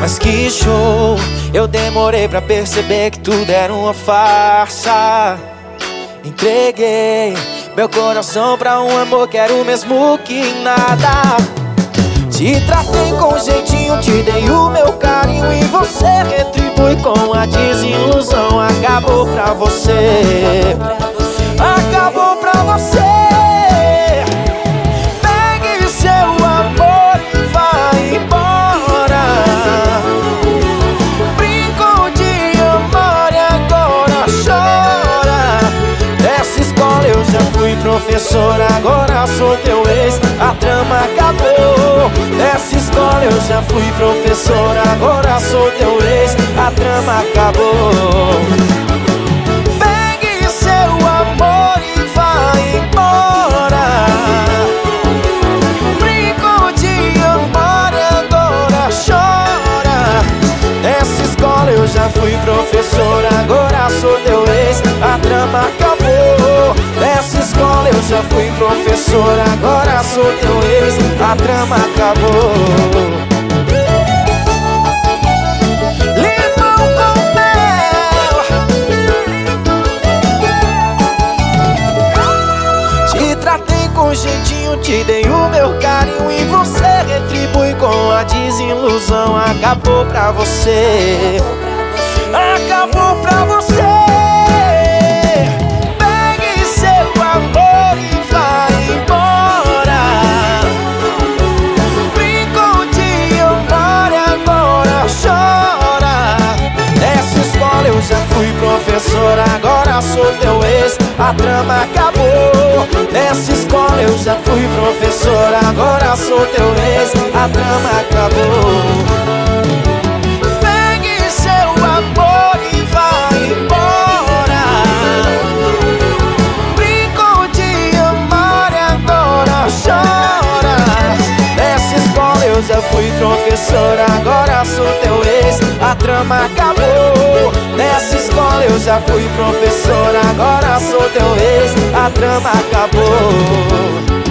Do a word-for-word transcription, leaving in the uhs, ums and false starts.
Mas que show, eu demorei pra perceber que tudo era uma farsa. Entreguei meu coração pra um amor que era o mesmo que nada. Te tratei com jeitinho, te dei o meu carinho e você retribui com a desilusão. Acabou pra você, acabou pra você. Pegue seu amor e vai embora. Brincou de amor e agora chora. Dessa escola eu já fui professor, agora sou teu ex, a trama acabou. Dessa escola eu já fui professor, agora sou teu ex, a trama acabou. Pegue seu amor e vai embora. Brincou de amor e agora chora. Dessa escola eu já fui professor, agora sou teu ex, a trama acabou. Dessa escola eu já fui professor, agora sou teu ex, a trama acabou. Limão com mel. Te tratei com jeitinho, te dei o meu carinho e você retribui com a desilusão. Acabou pra você, acabou pra você. Eu já fui professor, agora sou teu ex, a trama acabou. Nessa escola eu já fui professor, agora sou teu ex, a trama acabou. Pegue seu amor e vai embora. Brincou de amar e agora chora. Nessa escola eu já fui professor, agora sou teu ex, a trama acabou. Nessa escola eu já fui professor, agora sou teu ex, a trama acabou.